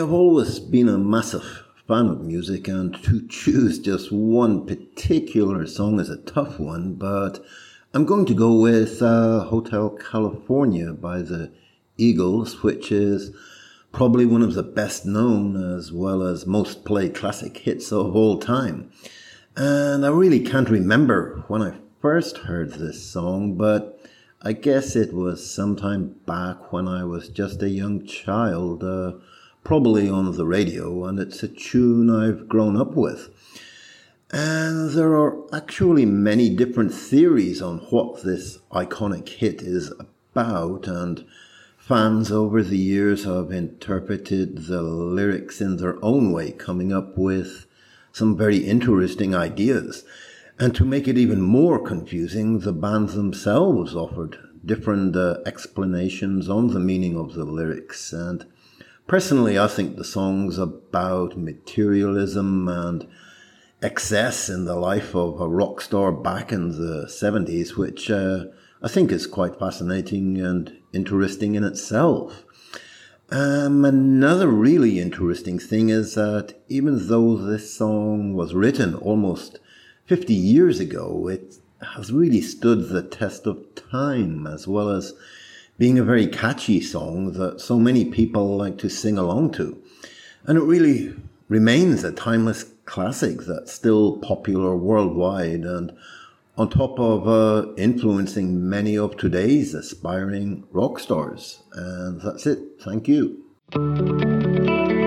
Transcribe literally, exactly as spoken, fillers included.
I've always been a massive fan of music, and to choose just one particular song is a tough one, but I'm going to go with uh, Hotel California by the Eagles, which is probably one of the best known as well as most played classic hits of all time. And I really can't remember when I first heard this song, but I guess it was sometime back when I was just a young child, uh, probably on the radio, and it's a tune I've grown up with. And there are actually many different theories on what this iconic hit is about, and fans over the years have interpreted the lyrics in their own way, coming up with some very interesting ideas. And to make it even more confusing, the band themselves offered different uh, explanations on the meaning of the lyrics. And personally, I think the song's about materialism and excess in the life of a rock star back in the seventies, which uh, I think is quite fascinating and interesting in itself. Um, another really interesting thing is that even though this song was written almost fifty years ago, it has really stood the test of time, as well as being a very catchy song that so many people like to sing along to. And it really remains a timeless classic that's still popular worldwide, and on top of uh, influencing many of today's aspiring rock stars. And that's it. Thank you.